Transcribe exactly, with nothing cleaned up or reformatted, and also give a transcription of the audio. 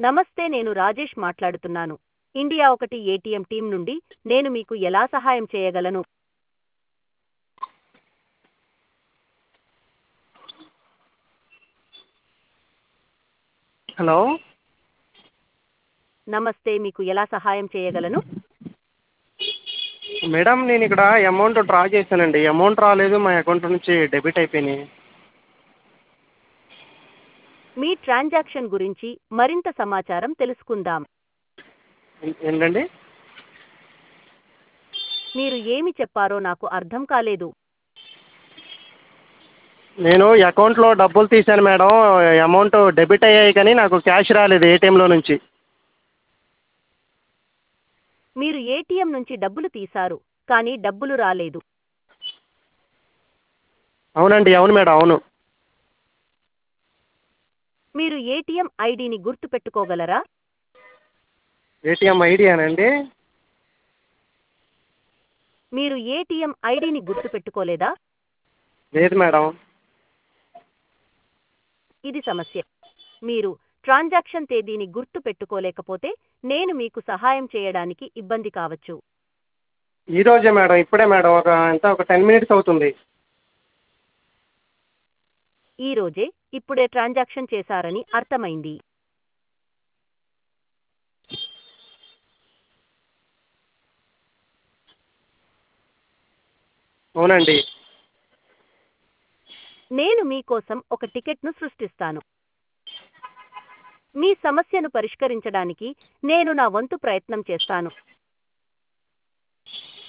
నమస్తే, నేను రాజేష్ మాట్లాడుతున్నాను. ఇండియా ఒకటి ఏటీఎం టీం నుండి. నేను మీకు ఎలా సహాయం చేయగలను? హలో నమస్తే, మీకు ఎలా సహాయం చేయగలను? మేడం, నేను ఇక్కడ అమౌంట్ డ్రా చేశానండి. అమౌంట్ రాలేదు, మా అకౌంట్ నుంచి డెబిట్ అయిపోయినాయి. మీ ట్రాన్సాక్షన్ గురించి మరింత సమాచారం తెలుసుకుందాం. ఏం- ఏంటండి? మీరు ఏమి చెప్పారో నాకు అర్థం కాలేదు. నేను అకౌంట్లో డబ్బులు తీశాను మేడం. అమౌంట్ డెబిట్ అయ్యాయి కానీ నాకు క్యాష్ రాలేదు ఏటీఎంలో నుంచి. మీరు ఏటీఎం నుంచి డబ్బులు తీశారు, కానీ డబ్బులు రాలేదు. అవునండి, అవును మేడం, అవును. మీరు ఏటీఎం ఐడిని గుర్తుపెట్టుకోగలరా? ఏటీఎం ఐడి అనండి? మీరు ఏటీఎం ఐడిని గుర్తుపెట్టుకోలేదా? లేదు మేడం. ఇది సమస్య. మీరు ట్రాన్సాక్షన్ తేదీని గుర్తు పెట్టుకోలేకపోతే నేను మీకు సహాయం చేయడానికి ఇబ్బంది కావచ్చు. ఈ రోజే మేడం, ఇప్పుడే మేడం, ఒక ఎంత ఒక టెన్ మినిట్స్ అవుతుంది. ఈ రోజే ఇప్పుడే ట్రాన్సాక్షన్ చేశారని అర్థమైంది. అవునండి. నేను మీకోసం ఒక టికెట్ను సృష్టిస్తాను. మీ సమస్యను పరిష్కరించడానికి నేను నా వంతు ప్రయత్నం చేస్తాను.